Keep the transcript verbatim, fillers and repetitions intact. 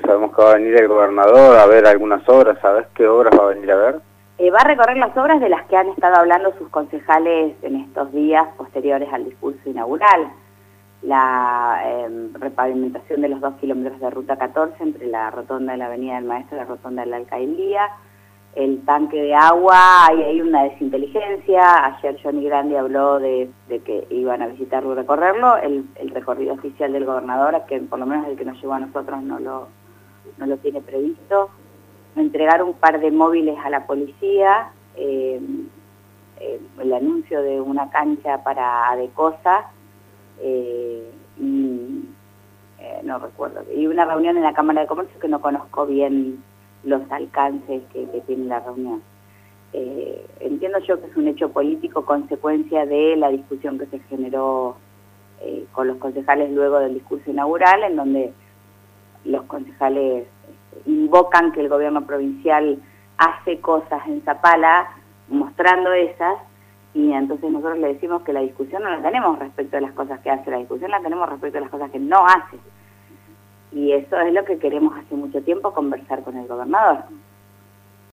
sabemos que va a venir el gobernador a ver algunas obras. ¿Sabes qué obras va a venir a ver? Eh, va a recorrer las obras de las que han estado hablando sus concejales en estos días posteriores al discurso inaugural. La eh, repavimentación de los dos kilómetros de Ruta catorce entre la rotonda de la Avenida del Maestro y la rotonda de la Alcaldía, el tanque de agua, hay, hay una desinteligencia. Ayer Johnny Grandi habló de, de que iban a visitarlo y recorrerlo. El, el recorrido oficial del gobernador, que por lo menos el que nos llevó a nosotros, no lo, no lo tiene previsto. Entregar un par de móviles a la policía, eh, eh, el anuncio de una cancha para Adecosa, eh, y eh, no recuerdo, y una reunión en la Cámara de Comercio que no conozco bien los alcances que, que tiene la reunión. Eh, entiendo yo que es un hecho político consecuencia de la discusión que se generó eh, con los concejales luego del discurso inaugural, en donde los concejales este, invocan que el gobierno provincial hace cosas en Zapala, mostrando esas, y entonces nosotros le decimos que la discusión no la tenemos respecto de las cosas que hace, la discusión la tenemos respecto de las cosas que no hace. Y eso es lo que queremos hace mucho tiempo, conversar con el gobernador.